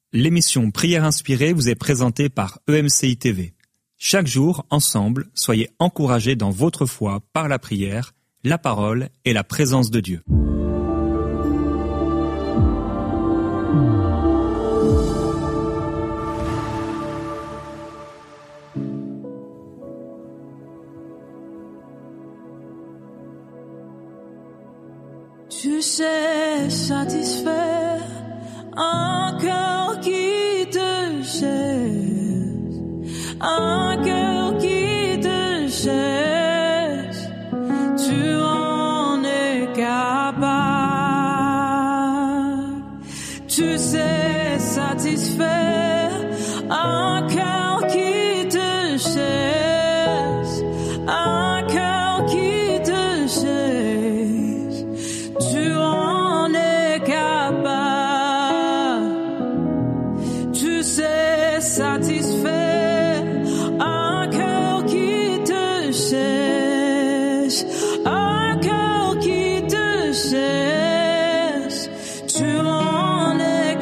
L'émission Prière inspirée vous est présentée par EMCI TV. Chaque jour, ensemble, soyez encouragés dans votre foi par la prière, la parole et la présence de Dieu. Tu sais satisfaire un cœur qui te cherche, un cœur qui te cherche, tu en es capable. Tu sais satisfaire un cœur qui te cherche, un cœur qui te cherche, tu en es capable. Tu sais satisfaire un cœur qui te cherche, un cœur qui te cherche, tu en es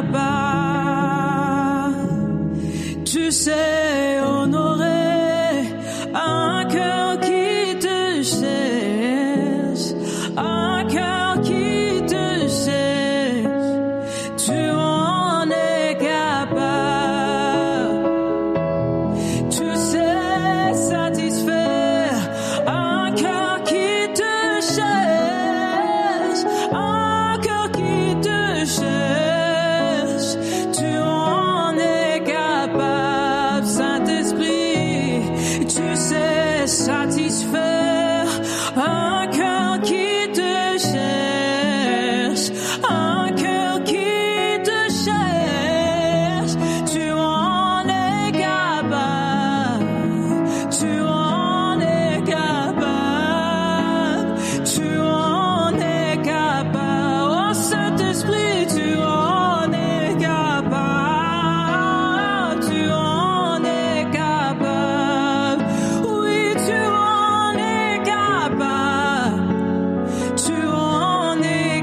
capable. Tu sais honorer un cœur qui te cherche, un cœur qui te cherche, tu en es capable. Tu sais satisfaire un cœur qui te cherche, un cœur qui te cherche, tu en es capable. Saint-Esprit, tu sais satisfaire un cœur qui te cherche, un cœur qui te cherche, tu en es capable, tu en es capable, tu en es capable. Oh Saint-Esprit, tu en es capable, tu en es capable. Oui, tu en es capable, tu en es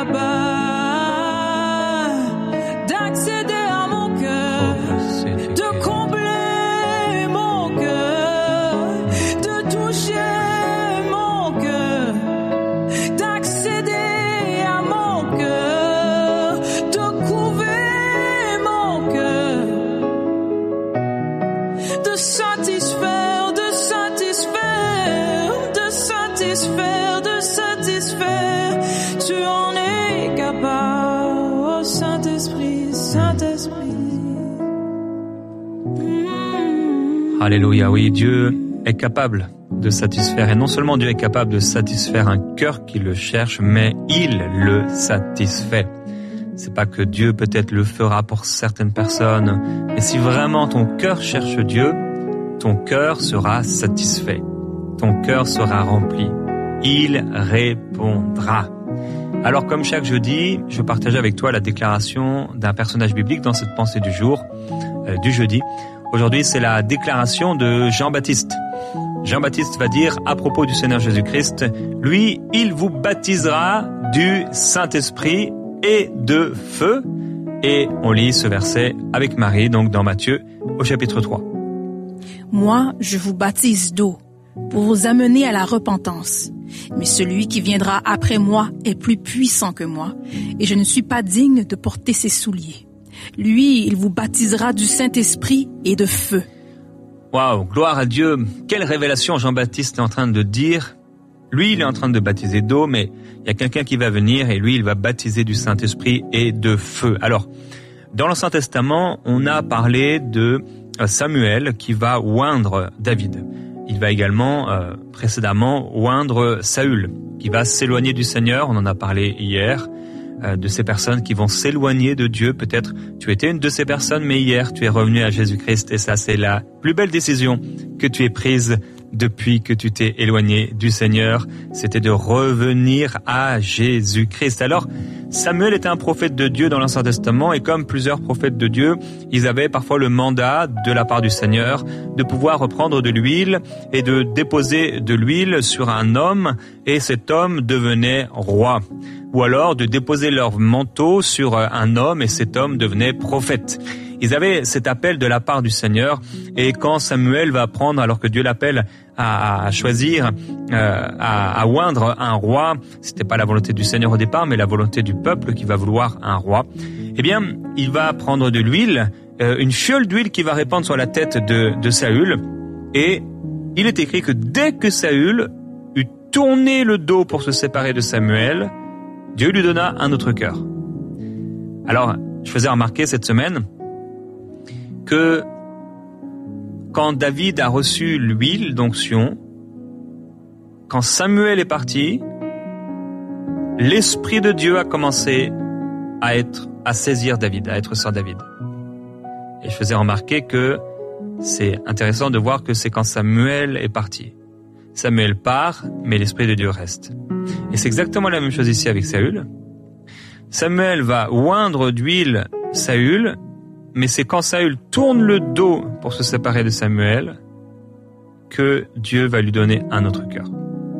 capable d'accéder à mon cœur, de combler mon cœur, de toucher mon cœur, d'accéder à mon cœur, de couver mon cœur, de satisfaire, de satisfaire, de satisfaire, de satisfaire, tu en es capable. Oh Saint-Esprit, Saint-Esprit. Alléluia, oui, Dieu est capable de satisfaire. Et non seulement Dieu est capable de satisfaire un cœur qui le cherche, mais il le satisfait. C'est pas que Dieu peut-être le fera pour certaines personnes, mais si vraiment ton cœur cherche Dieu, ton cœur sera satisfait. Ton cœur sera rempli. Il répondra. Alors comme chaque jeudi, je partage avec toi la déclaration d'un personnage biblique dans cette pensée du jour, du jeudi. Aujourd'hui, c'est la déclaration de Jean-Baptiste. Jean-Baptiste va dire à propos du Seigneur Jésus-Christ, lui, il vous baptisera du Saint-Esprit et de feu. Et on lit ce verset avec Marie, donc dans Matthieu, au chapitre 3. Moi, je vous baptise d'eau pour vous amener à la repentance. Mais celui qui viendra après moi est plus puissant que moi, et je ne suis pas digne de porter ses souliers. Lui, il vous baptisera du Saint-Esprit et de feu. Waouh, gloire à Dieu. Quelle révélation Jean-Baptiste est en train de dire. Lui, il est en train de baptiser d'eau, mais il y a quelqu'un qui va venir et lui, il va baptiser du Saint-Esprit et de feu. Alors, dans l'Ancien Testament, on a parlé de Samuel qui va oindre David. Il va également, précédemment, oindre Saül, qui va s'éloigner du Seigneur. On en a parlé hier, de ces personnes qui vont s'éloigner de Dieu. Peut-être tu étais une de ces personnes, mais hier, tu es revenu à Jésus-Christ. Et ça, c'est la plus belle décision que tu aies prise depuis que tu t'es éloigné du Seigneur. C'était de revenir à Jésus-Christ. Alors, Samuel était un prophète de Dieu dans l'Ancien Testament et comme plusieurs prophètes de Dieu, ils avaient parfois le mandat de la part du Seigneur de pouvoir reprendre de l'huile et de déposer de l'huile sur un homme et cet homme devenait roi. Ou alors de déposer leur manteau sur un homme et cet homme devenait prophète. Ils avaient cet appel de la part du Seigneur et quand Samuel va prendre, alors que Dieu l'appelle à choisir, à oindre un roi, c'était pas la volonté du Seigneur au départ, mais la volonté du peuple qui va vouloir un roi, eh bien, il va prendre de l'huile, une fiole d'huile qu'il va répandre sur la tête de Saül et il est écrit que dès que Saül eut tourné le dos pour se séparer de Samuel, Dieu lui donna un autre cœur. Alors, je faisais remarquer cette semaine que quand David a reçu l'huile d'onction, quand Samuel est parti, l'Esprit de Dieu a commencé à saisir David, à être sur David. Et je faisais remarquer que c'est intéressant de voir que c'est quand Samuel est parti. Samuel part, mais l'Esprit de Dieu reste. Et c'est exactement la même chose ici avec Saül. Samuel va oindre d'huile Saül, mais c'est quand Saül tourne le dos pour se séparer de Samuel que Dieu va lui donner un autre cœur.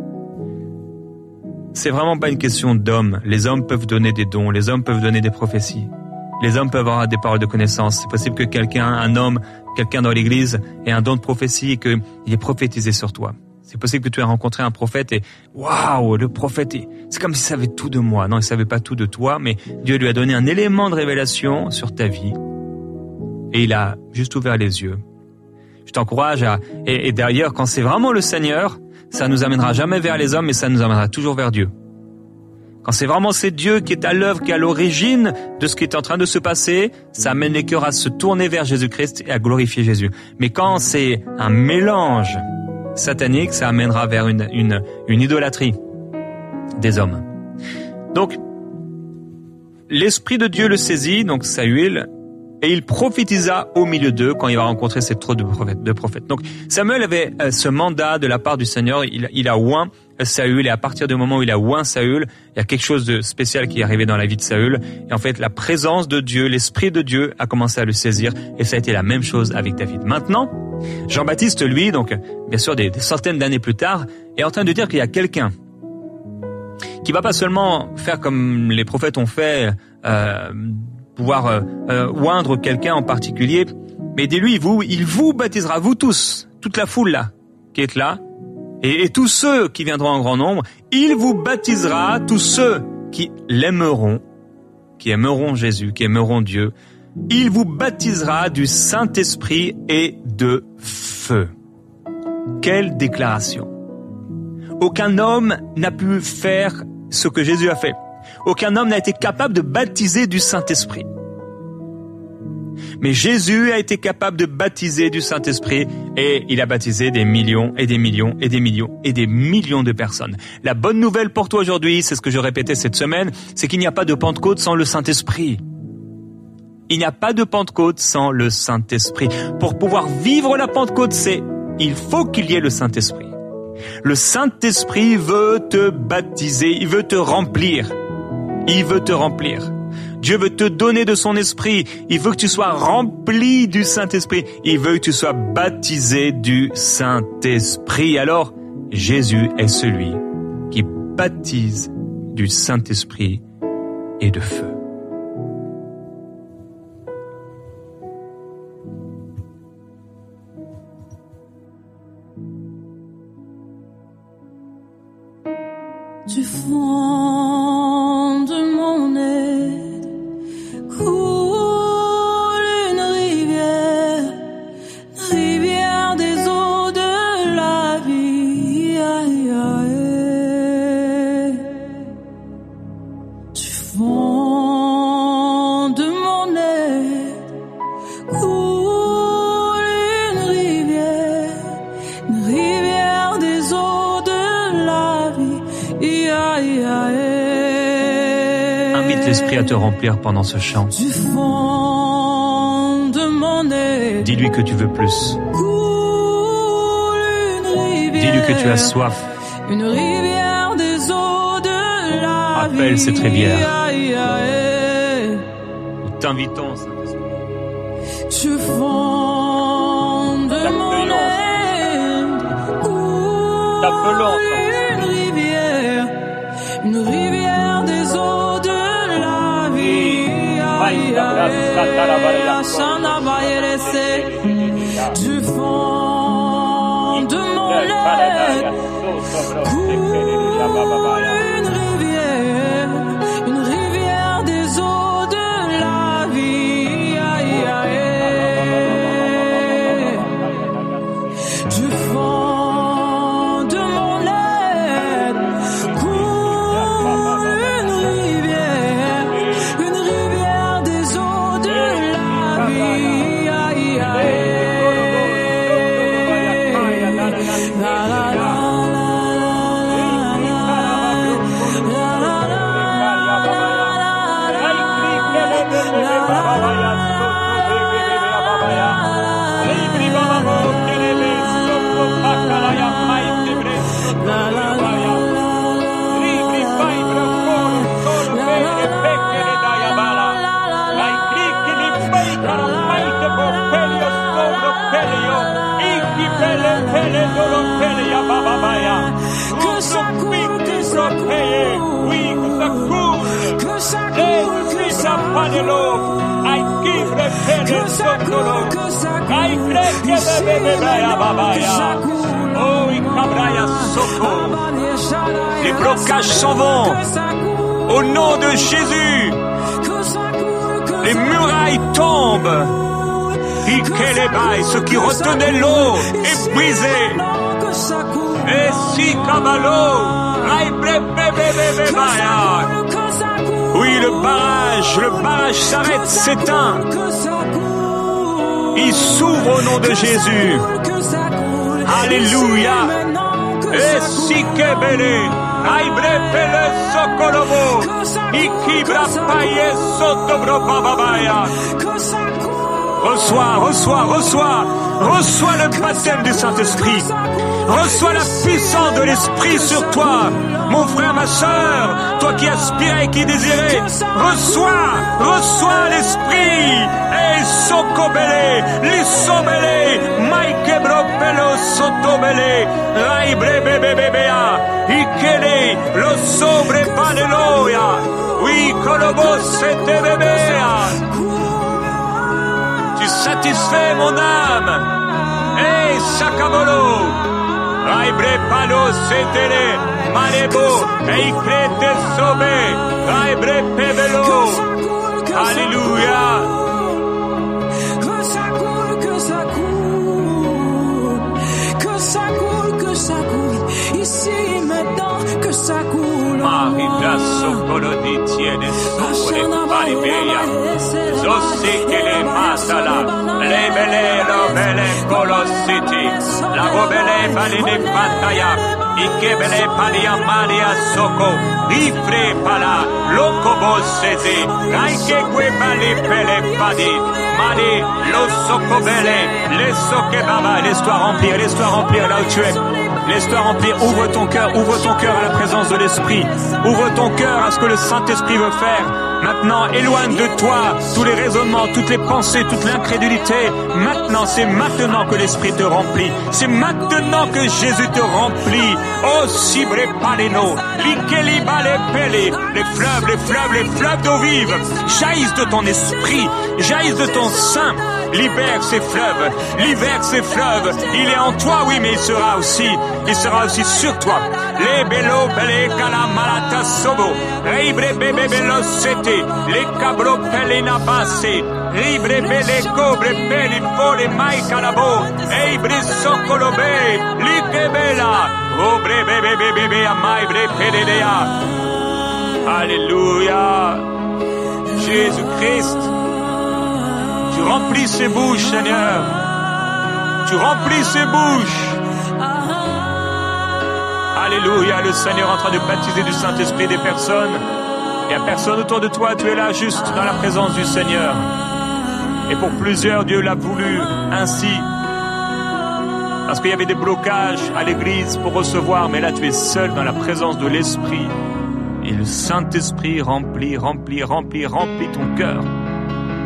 C'est vraiment pas une question d'hommes. Les hommes peuvent donner des dons, les hommes peuvent donner des prophéties. Les hommes peuvent avoir des paroles de connaissance. C'est possible que quelqu'un dans l'église ait un don de prophétie et qu'il ait prophétisé sur toi. C'est possible que tu aies rencontré un prophète et waouh, le prophète, c'est comme s'il savait tout de moi. Non, il savait pas tout de toi, mais Dieu lui a donné un élément de révélation sur ta vie. Et il a juste ouvert les yeux. Je t'encourage et d'ailleurs, quand c'est vraiment le Seigneur, ça nous amènera jamais vers les hommes, mais ça nous amènera toujours vers Dieu. Quand c'est vraiment c'est Dieu qui est à l'œuvre, qui est à l'origine de ce qui est en train de se passer, ça amène les cœurs à se tourner vers Jésus-Christ et à glorifier Jésus. Mais quand c'est un mélange satanique, ça amènera vers une idolâtrie des hommes. Donc, l'Esprit de Dieu le saisit, donc Saül, et il prophétisa au milieu d'eux quand il va rencontrer cette troupe de prophètes. Donc Samuel avait ce mandat de la part du Seigneur, il a oint Saül, et à partir du moment où il a oint Saül, il y a quelque chose de spécial qui est arrivé dans la vie de Saül, et en fait la présence de Dieu, l'Esprit de Dieu a commencé à le saisir, et ça a été la même chose avec David. Maintenant, Jean-Baptiste, lui, donc bien sûr des centaines d'années plus tard, est en train de dire qu'il y a quelqu'un qui va pas seulement faire comme les prophètes ont fait, pouvoir oindre quelqu'un en particulier, mais dis-lui, il vous baptisera, vous tous, toute la foule là, qui est là, et tous ceux qui viendront en grand nombre, il vous baptisera, tous ceux qui l'aimeront, qui aimeront Jésus, qui aimeront Dieu, il vous baptisera du Saint-Esprit et de feu. Quelle déclaration! Aucun homme n'a pu faire ce que Jésus a fait. Aucun homme n'a été capable de baptiser du Saint-Esprit. Mais Jésus a été capable de baptiser du Saint-Esprit et il a baptisé des millions et des millions et des millions et des millions de personnes. La bonne nouvelle pour toi aujourd'hui, c'est ce que je répétais cette semaine, c'est qu'il n'y a pas de Pentecôte sans le Saint-Esprit. Il n'y a pas de Pentecôte sans le Saint-Esprit. Pour pouvoir vivre la Pentecôte, il faut qu'il y ait le Saint-Esprit. Le Saint-Esprit veut te baptiser, il veut te remplir. Il veut te remplir. Dieu veut te donner de son esprit. Il veut que tu sois rempli du Saint-Esprit. Il veut que tu sois baptisé du Saint-Esprit. Alors, Jésus est celui qui baptise du Saint-Esprit et de feu. Du fond de mon aide coule une rivière des eaux de la vie. Aïe, aïe. Du fond de mon aide coule une rivière des eaux de la vie. Invite l'Esprit à te remplir pendant ce chant. Du fond de mon aide, dis-lui que tu veux plus. Dis-lui que tu as soif. Une rivière des eaux de la Appelle vie. cette rivière. t'invitons, Saint-Esprit. Tu fondes mon aide. T'appelons, une rivière des eaux de la vie. Du fond de mon lait coule une rivière des eaux de la vie. Du fond de mon lait coule une rivière des eaux de la vie. Que ça coule, que ça coule, oui, que ça coule, que ça coule, que ça coule, que ça coule, que ça coule, les blocages s'en vont au nom de Jésus. Les murailles tombent. Ce qui retenait l'eau est brisé. Et si Kabalo, oui, le barrage s'arrête, s'éteint. Il s'ouvre au nom de Jésus. Alléluia. Et si Kebele, Aibrepele Sokolobo, Ikibra Paye Sotobro Bababaya. Reçois le baptême du Saint-Esprit. Reçois la puissance de l'Esprit sur toi. Mon frère, ma sœur, toi qui aspirais et qui désirais, reçois l'Esprit. Et Sokobele, Lissobele, Maikebropelo Sotobele, Raibrebebebea, Ikele, Lo Sobre Paneloya, oui, Kolobo Setebebea. Satisfais mon âme. Hey, Sakamolo. Raibre palo setele. Malebo. Eikrete sobe. Raibre pebelo. Alléluia. Que ça coule, que ça coule. Que ça coule, que ça coule. Ici, maintenant, que ça coule. Marie Blasso Colodi tiene sopore Paribeia. Zossi che le masala. Le belle robele Colositi. La robele valide Pataya. Ikebele Palia Maria Soko. Ifre Pala. Lokobo Sete. Raike que Bali Pele Padi. Mali. Lo Sokobele. Les Sokebaba. Laisse-toi remplir là où tu es. Laisse-toi remplir, ouvre ton cœur à la présence de l'Esprit. Ouvre ton cœur à ce que le Saint-Esprit veut faire. Maintenant, éloigne de toi tous les raisonnements, toutes les pensées, toute l'incrédulité. Maintenant, c'est maintenant que l'Esprit te remplit. C'est maintenant que Jésus te remplit. Oh, Sibre Paleno, Likeli Bale Pele, les fleuves d'eau vive jaillissent de ton esprit, jaillissent de ton sein. Libère ces fleuves. Il est en toi, oui, mais il sera aussi sur toi. Les bello, belle, kala, malata, sobo. Ribre, bebe, bello, sete. Les cabro, pelena, basse. Ribre, belle, cobre, peli, fole, mai, calabo. Eibre, socolobe. Like, bella. Obre, bebe, bebe, amai, bre, peledea. Alléluia. Jésus-Christ. Tu remplis ces bouches, Seigneur. Tu remplis ces bouches. Alléluia, le Seigneur est en train de baptiser du Saint-Esprit des personnes. Il n'y a personne autour de toi, tu es là juste dans la présence du Seigneur. Et pour plusieurs, Dieu l'a voulu ainsi. Parce qu'il y avait des blocages à l'église pour recevoir, mais là tu es seul dans la présence de l'Esprit. Et le Saint-Esprit remplit ton cœur.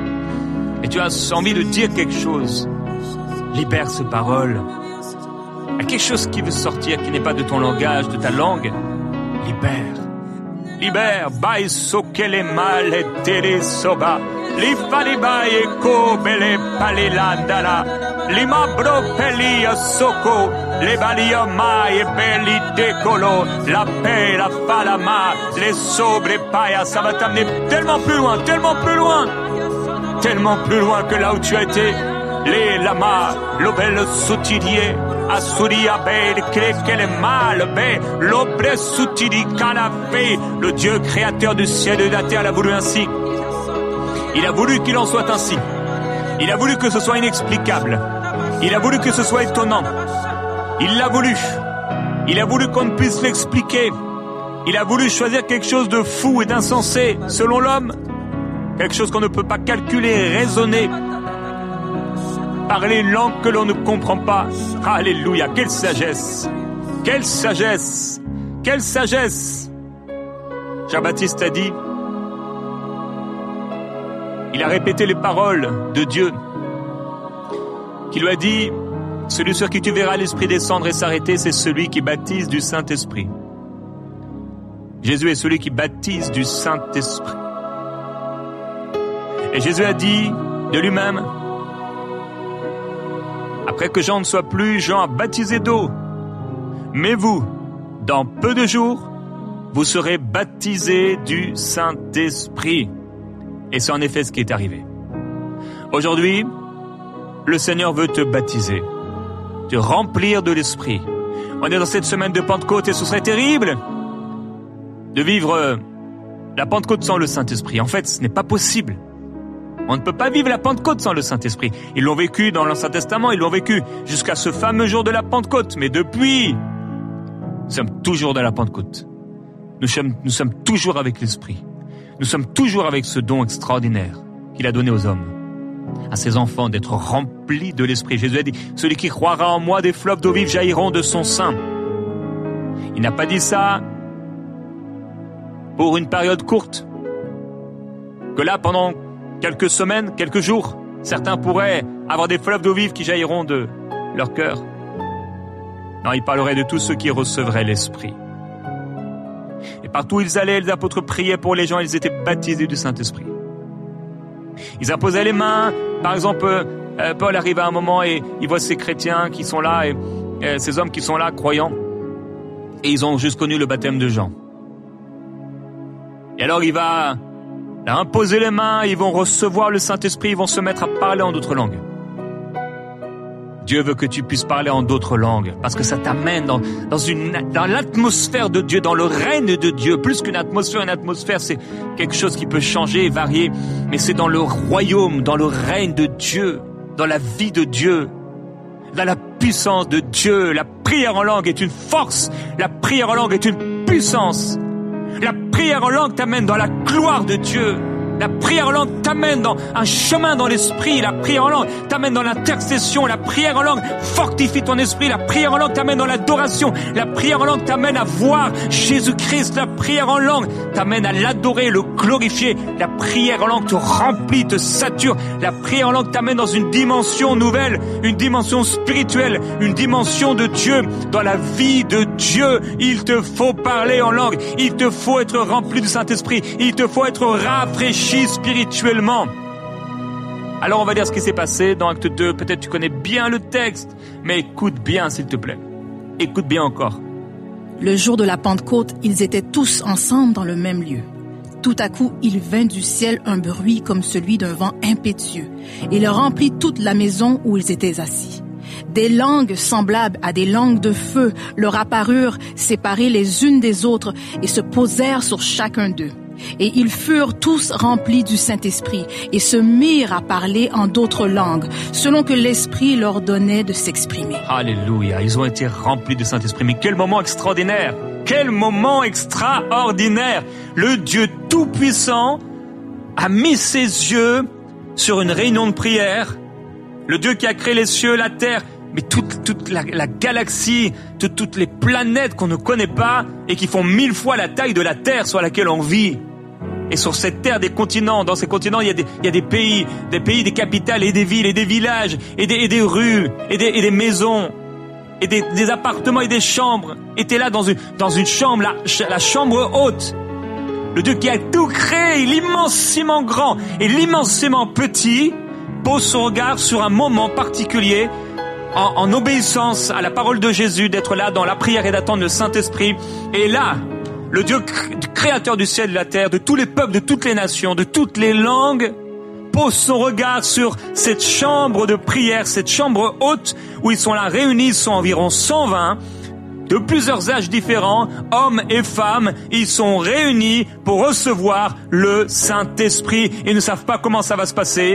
et tu as envie de dire quelque chose, libère ces paroles. Il y a quelque chose qui veut sortir, qui n'est pas de ton langage, de ta langue. Libère. Libère. Bai sokele male tere soba. Li faliba e ko bele palilandala. Lima bro peli soko. Le balia mai e belli decolo. La paix, la falama. Les sobre paia. Ça va t'amener tellement plus loin, tellement plus loin. Tellement plus loin que là où tu as été. Les lama, l'obel soutilier. Asuria be, que le mal be, l'obre soutili canapé. Le Dieu créateur du ciel et de la terre l'a voulu ainsi. Il a voulu qu'il en soit ainsi. Il a voulu que ce soit inexplicable. Il a voulu que ce soit étonnant. Il l'a voulu. Il a voulu qu'on ne puisse l'expliquer. Il a voulu choisir quelque chose de fou et d'insensé, selon l'homme. Quelque chose qu'on ne peut pas calculer, raisonner. Parler une langue que l'on ne comprend pas. Alléluia, quelle sagesse! Quelle sagesse! Quelle sagesse! Jean-Baptiste a dit, il a répété les paroles de Dieu, qui lui a dit, celui sur qui tu verras l'Esprit descendre et s'arrêter, c'est celui qui baptise du Saint-Esprit. Jésus est celui qui baptise du Saint-Esprit. Et Jésus a dit de lui-même, après que Jean ne soit plus, Jean a baptisé d'eau. Mais vous, dans peu de jours, vous serez baptisés du Saint-Esprit. Et c'est en effet ce qui est arrivé. Aujourd'hui, le Seigneur veut te baptiser, te remplir de l'Esprit. On est dans cette semaine de Pentecôte et ce serait terrible de vivre la Pentecôte sans le Saint-Esprit. En fait, ce n'est pas possible. On ne peut pas vivre la Pentecôte sans le Saint-Esprit. Ils l'ont vécu dans l'Ancien Testament, ils l'ont vécu jusqu'à ce fameux jour de la Pentecôte. Mais depuis, nous sommes toujours dans la Pentecôte. Nous sommes toujours avec l'Esprit. Nous sommes toujours avec ce don extraordinaire qu'il a donné aux hommes, à ses enfants, d'être remplis de l'Esprit. Jésus a dit, celui qui croira en moi, des fleuves d'eau vive jailliront de son sein. Il n'a pas dit ça pour une période courte. Que là, pendant quelques semaines, quelques jours, certains pourraient avoir des fleuves d'eau vive qui jailliront de leur cœur. Non, il parlerait de tous ceux qui recevraient l'Esprit. Et partout où ils allaient, les apôtres priaient pour les gens, ils étaient baptisés du Saint-Esprit. Ils imposaient les mains. Par exemple, Paul arrive à un moment et il voit ces chrétiens qui sont là, et ces hommes qui sont là, croyants, et ils ont juste connu le baptême de Jean. Et alors il va leur imposer les mains, ils vont recevoir le Saint-Esprit, ils vont se mettre à parler en d'autres langues. Dieu veut que tu puisses parler en d'autres langues, parce que ça t'amène dans l'atmosphère de Dieu, dans le règne de Dieu. Plus qu'une atmosphère, c'est quelque chose qui peut changer et varier, mais c'est dans le royaume, dans le règne de Dieu, dans la vie de Dieu, dans la puissance de Dieu. La prière en langue est une force, la prière en langue est une puissance. La prière en langue t'amène dans la gloire de Dieu. La prière en langue t'amène dans un chemin dans l'esprit. La prière en langue t'amène dans l'intercession. La prière en langue fortifie ton esprit. La prière en langue t'amène dans l'adoration. La prière en langue t'amène à voir Jésus-Christ. La prière en langue t'amène à l'adorer, le glorifier. La prière en langue te remplit, te sature. La prière en langue t'amène dans une dimension nouvelle, une dimension spirituelle, une dimension de Dieu. Dans la vie de Dieu, il te faut parler en langue. Il te faut être rempli du Saint-Esprit. Il te faut être rafraîchi spirituellement. Alors on va dire ce qui s'est passé dans Acte 2. Peut-être tu connais bien le texte, mais écoute bien s'il te plaît. Écoute bien encore. Le jour de la Pentecôte, ils étaient tous ensemble dans le même lieu. Tout à coup, il vint du ciel un bruit comme celui d'un vent impétueux, et il remplit toute la maison où ils étaient assis. Des langues semblables à des langues de feu leur apparurent séparées les unes des autres et se posèrent sur chacun d'eux. Et ils furent tous remplis du Saint-Esprit et se mirent à parler en d'autres langues, selon que l'Esprit leur donnait de s'exprimer. Alléluia, ils ont été remplis du Saint-Esprit. Mais quel moment extraordinaire! Quel moment extraordinaire! Le Dieu Tout-Puissant a mis ses yeux sur une réunion de prière. Le Dieu qui a créé les cieux, la terre, mais toute la galaxie, toutes les planètes qu'on ne connaît pas et qui font 1000 fois la taille de la terre sur laquelle on vit. Et sur cette terre des continents, dans ces continents, il y a des pays, des capitales et des villes et des villages et des rues et des maisons et des appartements et des chambres. Et t'es là dans une chambre, la chambre haute. Le Dieu qui a tout créé, l'immensément grand et l'immensément petit, pose son regard sur un moment particulier en obéissance à la parole de Jésus, d'être là dans la prière et d'attendre le Saint-Esprit. Et là, le Dieu créateur du ciel et de la terre, de tous les peuples, de toutes les nations, de toutes les langues, pose son regard sur cette chambre de prière, cette chambre haute où ils sont là réunis, ils sont environ 120, de plusieurs âges différents, hommes et femmes, ils sont réunis pour recevoir le Saint-Esprit. Ils ne savent pas comment ça va se passer.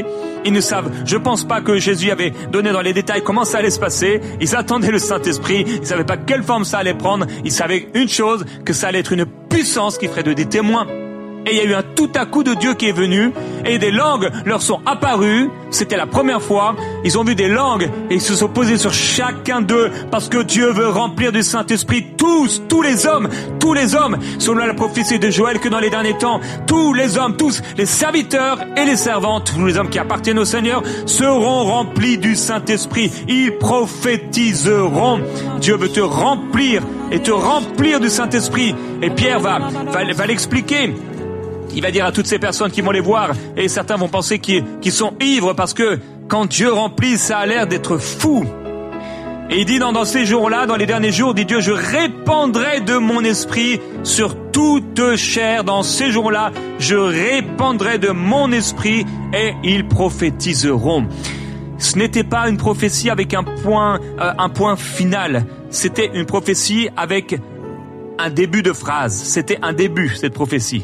Je pense pas que Jésus avait donné dans les détails comment ça allait se passer. Ils attendaient le Saint-Esprit. Ils savaient pas quelle forme ça allait prendre. Ils savaient une chose, que ça allait être une puissance qui ferait d'eux des témoins. Et il y a eu un tout à coup de Dieu qui est venu, et des langues leur sont apparues. C'était la première fois. Ils ont vu des langues, et ils se sont posés sur chacun d'eux, parce que Dieu veut remplir du Saint-Esprit tous les hommes, selon la prophétie de Joël, que dans les derniers temps, tous les hommes, tous les serviteurs et les servantes, tous les hommes qui appartiennent au Seigneur, seront remplis du Saint-Esprit. Ils prophétiseront. Dieu veut te remplir, et te remplir du Saint-Esprit. Et Pierre va l'expliquer. Il va dire à toutes ces personnes qui vont les voir, et certains vont penser qu'ils sont ivres, parce que quand Dieu remplit, ça a l'air d'être fou. Et il dit dans ces jours-là, dans les derniers jours, dit Dieu, je répandrai de mon esprit sur toute chair. Dans ces jours-là, je répandrai de mon esprit et ils prophétiseront. Ce n'était pas une prophétie avec un point final. C'était une prophétie avec un début de phrase. C'était un début, cette prophétie.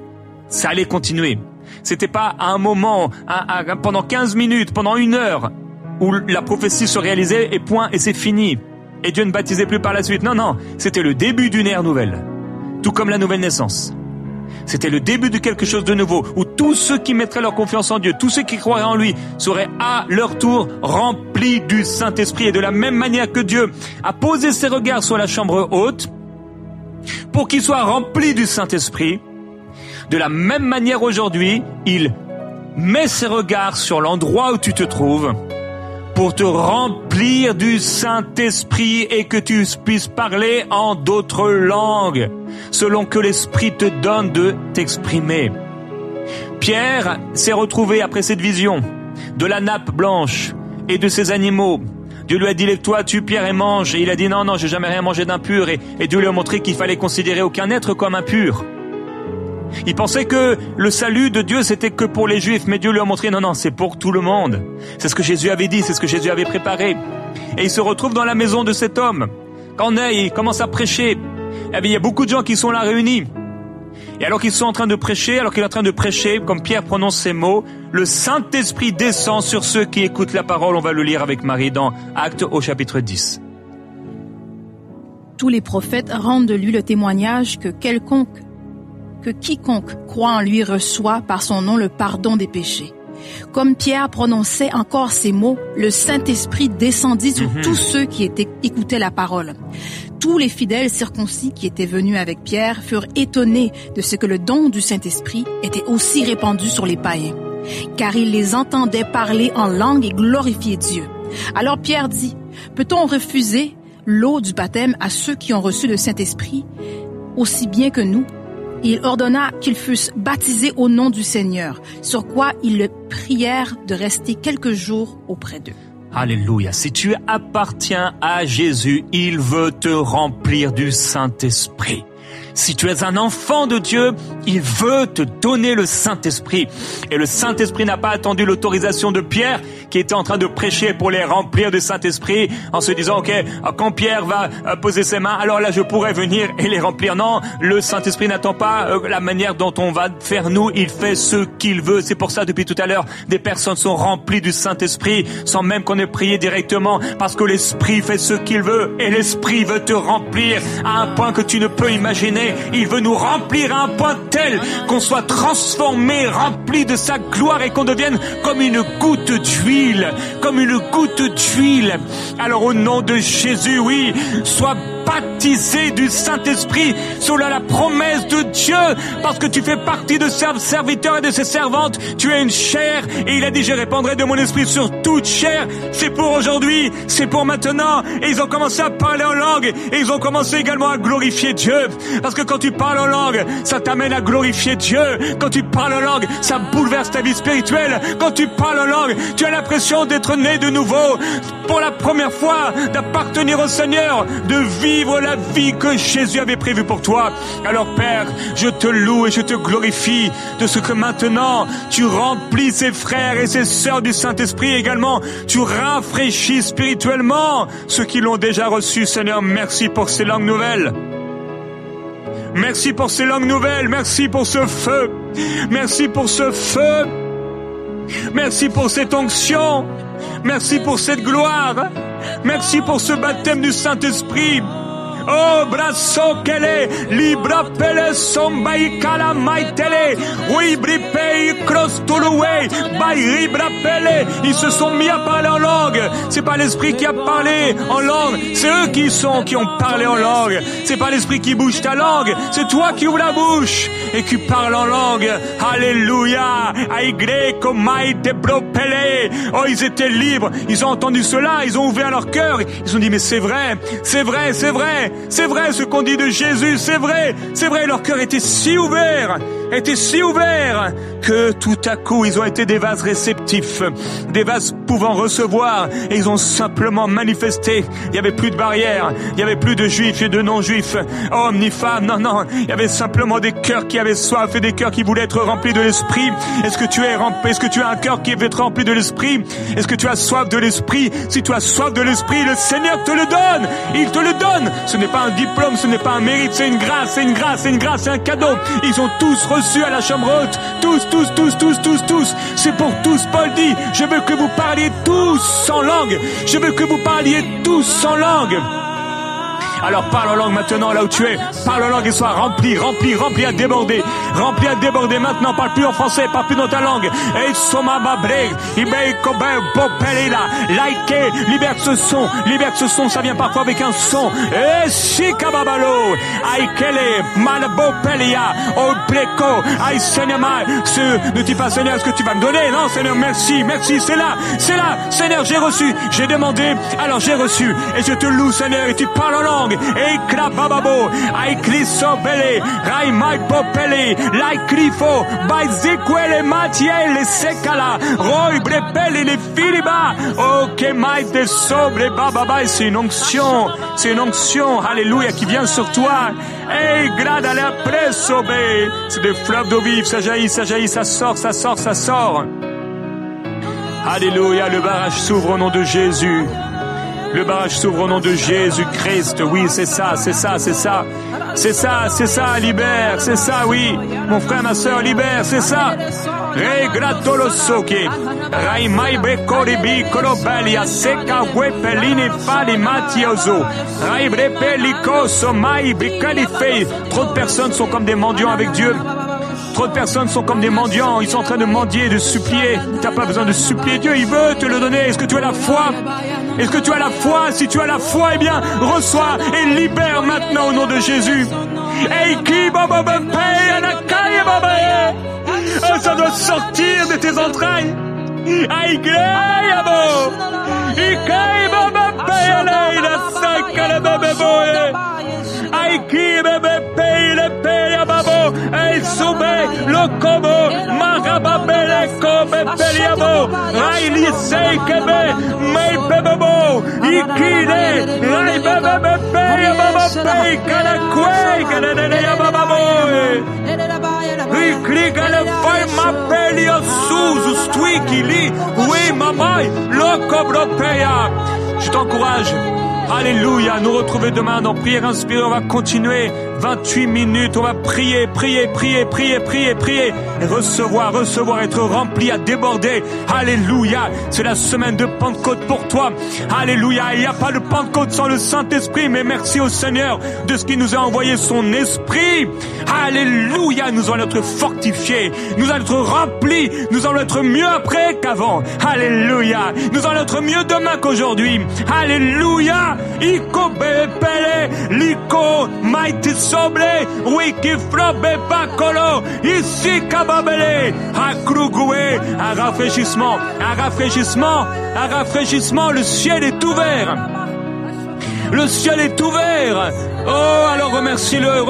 Ça allait continuer. C'était pas à un moment, pendant 15 minutes, pendant 1 heure, où la prophétie se réalisait et point, et c'est fini. Et Dieu ne baptisait plus par la suite. Non, c'était le début d'une ère nouvelle. Tout comme la nouvelle naissance. C'était le début de quelque chose de nouveau, où tous ceux qui mettraient leur confiance en Dieu, tous ceux qui croiraient en lui, seraient à leur tour remplis du Saint-Esprit. Et de la même manière que Dieu a posé ses regards sur la chambre haute, pour qu'ils soient remplis du Saint-Esprit, de la même manière aujourd'hui, il met ses regards sur l'endroit où tu te trouves pour te remplir du Saint-Esprit et que tu puisses parler en d'autres langues, selon que l'Esprit te donne de t'exprimer. Pierre s'est retrouvé après cette vision de la nappe blanche et de ces animaux. Dieu lui a dit, lève-toi, tue Pierre et mange. Et il a dit, non, j'ai jamais rien mangé d'impur. Et Dieu lui a montré qu'il fallait considérer aucun être comme impur. Il pensait que le salut de Dieu, c'était que pour les Juifs. Mais Dieu lui a montré, non, c'est pour tout le monde. C'est ce que Jésus avait dit, c'est ce que Jésus avait préparé. Et il se retrouve dans la maison de cet homme. Quand il commence à prêcher, il y a beaucoup de gens qui sont là réunis. Et alors qu'ils sont en train de prêcher, comme Pierre prononce ces mots, le Saint-Esprit descend sur ceux qui écoutent la parole. On va le lire avec Marie dans Actes au chapitre 10. Tous les prophètes rendent de lui le témoignage que quiconque croit en lui reçoit par son nom le pardon des péchés. Comme Pierre prononçait encore ces mots, le Saint-Esprit descendit sur tous ceux qui écoutaient la parole. Tous les fidèles circoncis qui étaient venus avec Pierre furent étonnés de ce que le don du Saint-Esprit était aussi répandu sur les païens, car ils les entendaient parler en langue et glorifier Dieu. Alors Pierre dit, « Peut-on refuser l'eau du baptême à ceux qui ont reçu le Saint-Esprit aussi bien que nous ?» Il ordonna qu'ils fussent baptisés au nom du Seigneur, sur quoi ils le prièrent de rester quelques jours auprès d'eux. Alléluia. Si tu appartiens à Jésus, il veut te remplir du Saint-Esprit. Si tu es un enfant de Dieu, il veut te donner le Saint-Esprit. Et le Saint-Esprit n'a pas attendu l'autorisation de Pierre, qui était en train de prêcher pour les remplir du Saint-Esprit, en se disant, ok, quand Pierre va poser ses mains, alors là je pourrais venir et les remplir. Non, le Saint-Esprit n'attend pas la manière dont on va faire nous, il fait ce qu'il veut. C'est pour ça, depuis tout à l'heure, des personnes sont remplies du Saint-Esprit, sans même qu'on ait prié directement, parce que l'Esprit fait ce qu'il veut, et l'Esprit veut te remplir à un point que tu ne peux imaginer. Il veut nous remplir à un point tel qu'on soit transformé, rempli de sa gloire et qu'on devienne comme une goutte d'huile, Alors au nom de Jésus, oui, sois baptisé du Saint-Esprit selon la promesse de Dieu, parce que tu fais partie de ses serviteurs et de ses servantes. Tu es une chair, et il a dit, je répandrai de mon esprit sur toute chair. C'est pour aujourd'hui, c'est pour maintenant. Et ils ont commencé à parler en langue, et ils ont commencé également à glorifier Dieu. Parce que quand tu parles en langue, ça t'amène à glorifier Dieu. Quand tu parles en langue, ça bouleverse ta vie spirituelle. Quand tu parles en langue, tu as l'impression d'être né de nouveau, pour la première fois, d'appartenir au Seigneur, de vivre la vie que Jésus avait prévue pour toi. Alors Père, je te loue et je te glorifie de ce que maintenant tu remplis ces frères et ces sœurs du Saint-Esprit également. Tu rafraîchis spirituellement ceux qui l'ont déjà reçu. Seigneur, merci pour ces langues nouvelles. Merci pour ces langues nouvelles. Merci pour ce feu. Merci pour ce feu. Merci pour cette onction. Merci pour cette gloire. Merci pour ce baptême du Saint-Esprit. Oh, brasso kele, libra pele sombai kala maitele, oui bripei crostuluwe, bai libra pele. Ils se sont mis à parler en langue. C'est pas l'esprit qui a parlé en langue, c'est eux qui ont parlé en langue. C'est pas l'esprit qui bouge ta langue, c'est toi qui ouvres la bouche et qui parle en langue. Alléluia. Aigreco maite bropele. Oh, ils étaient libres. Ils ont entendu cela, ils ont ouvert leur cœur. Ils ont dit, mais c'est vrai, c'est vrai, c'est vrai. C'est vrai ce qu'on dit de Jésus, c'est vrai, leur cœur était si ouvert que tout à coup ils ont été des vases réceptifs, des vases pouvant recevoir, et ils ont simplement manifesté. Il n'y avait plus de barrières, il n'y avait plus de juifs et de non-juifs, hommes ni femmes, non, il y avait simplement des cœurs qui avaient soif et des cœurs qui voulaient être remplis de l'esprit. Est-ce que tu as un cœur qui veut être rempli de l'esprit? Est-ce que tu as soif de l'esprit? Si tu as soif de l'esprit, le Seigneur te le donne, il te le donne. Ce n'est pas un diplôme, ce n'est pas un mérite, c'est une grâce, c'est un cadeau. Ils ont tous reçu à la chambre haute, tous. C'est pour tous. Paul dit, je veux que vous parliez tous en langue. Je veux que vous parliez tous en langue. Alors parle en langue maintenant là où tu es. Parle en langue et sois rempli à déborder. Rempli à déborder maintenant. Parle plus en français, parle plus dans ta langue. Et libère ce son, ça vient parfois avec un son. Et shikababalo, aikele, malabopelia, obreko, ai Seigneur, ne dis pas Seigneur, est-ce que tu vas me donner? Non Seigneur, merci, c'est là, Seigneur, j'ai reçu, j'ai demandé, alors j'ai reçu, et je te loue Seigneur, et tu parles en langue. Et krabababo, ai kliso bele, rai mai popele, lai krifo, bai zikwele matiele sekala, roi brepele les filiba, ok mai te sobre bababa, c'est une onction, alléluia, qui vient sur toi. Et grade à la presso, c'est des fleuves d'eau vive, ça jaillit, ça sort. Alléluia, le barrage s'ouvre au nom de Jésus. Le barrage s'ouvre au nom de Jésus-Christ. Oui, c'est ça. Libère. C'est ça, oui. Mon frère, ma sœur, libère. C'est ça. Regratolosoke. Raimaibe koribi korobelia seka wepeline fali matiozo. Raibre pelikoso mai bikalife. Trop de personnes sont comme des mendiants avec Dieu. Trop de personnes sont comme des mendiants. Ils sont en train de mendier, de supplier. Tu n'as pas besoin de supplier. Dieu, il veut te le donner. Est-ce que tu as la foi? Est-ce que tu as la foi? Si tu as la foi, eh bien, reçois et libère maintenant au nom de Jésus. Ça doit sortir de tes entrailles. El sube lo como marababele come peliamo raili sei kebe mai bebebo ikide rai bebebe peliamo kana kwe kana ne yababo ikliga le fai ma pelio suzu stwikili oui mamai lo cobropeya. Je t'encourage. Alléluia, nous retrouver demain dans Prière Inspirée, on va continuer 28 minutes, on va prier, et recevoir, être rempli à déborder. Alléluia, c'est la semaine de Pentecôte pour toi. Alléluia, il n'y a pas de Pentecôte sans le Saint-Esprit, mais merci au Seigneur de ce qu'il nous a envoyé son Esprit. Alléluia, nous allons être fortifiés, nous allons être remplis, nous allons être mieux après qu'avant. Alléluia, nous allons être mieux demain qu'aujourd'hui. Alléluia. Iko bepele, liko maiti soble, wiki frobe bakolo, ici kababele, akrugue, un rafraîchissement, le ciel est ouvert. Le ciel est ouvert. Oh, alors remercie-le.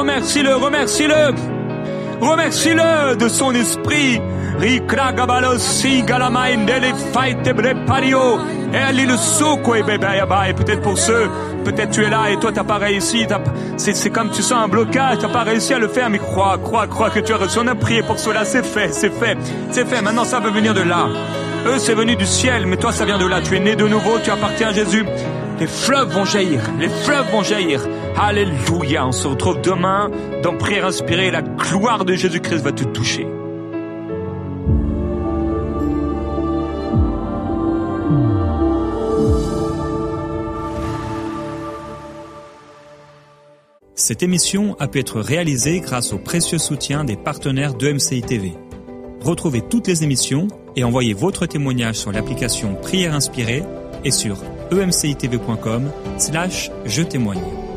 Remercie-le de son esprit. Et peut-être pour ceux, peut-être tu es là et toi t'as pas réussi, c'est comme tu sens un blocage, t'as pas réussi à le faire, mais crois que tu as reçu. On a prié pour cela, c'est fait. Maintenant ça veut venir de là. Eux c'est venu du ciel, mais toi ça vient de là. Tu es né de nouveau, tu appartiens à Jésus. Les fleuves vont jaillir. Alléluia. On se retrouve demain dans Prière Inspirée. La gloire de Jésus-Christ va te toucher. Cette émission a pu être réalisée grâce au précieux soutien des partenaires d'EMCI TV. Retrouvez toutes les émissions et envoyez votre témoignage sur l'application Prière Inspirée et sur emcitv.com/je témoigne.